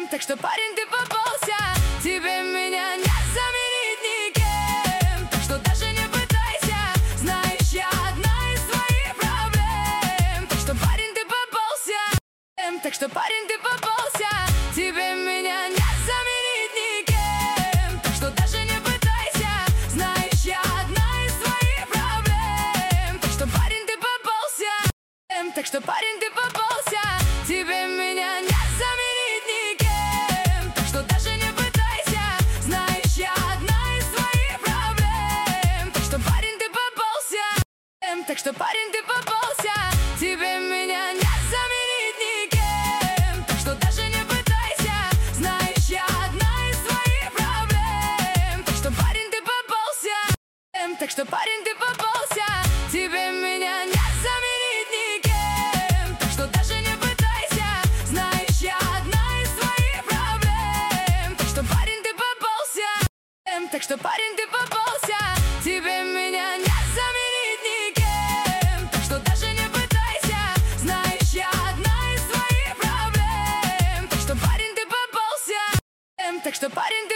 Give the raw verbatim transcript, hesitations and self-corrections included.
Так что, парень, ты попался, тебе меня не заменить никем. Так что даже не пытайся, знаешь, я одна из своих проблем. Так что, парень, ты попался, так что, парень, ты попался, тебе меня не заменить никем. Так что даже не пытайся, знаешь, я одна из своих проблем. Так что, парень, ты попался, так что, парень, ты попался, тебе меня не заменить никем. Так что даже не пытайся, знаешь, я одна из своих проблем. Так что, парень, ты попался, так что, парень, ты попался, тебе меня не заменить никем. Так что даже не пытайся, знаешь, я одна из своих проблем. Так что, парень, ты попался, так что, парень, ты попался, тебе меня не заменить никем. Так что даже не пытайся, знаешь, я одна из своих проблем. Так что, парень, ты попался, так что, парень, ты попался, тебе меня не заменить никем. Так что даже не пытайся, знаешь, я одна из своих проблем. Так что, парень, ты попался, так что, парень, ты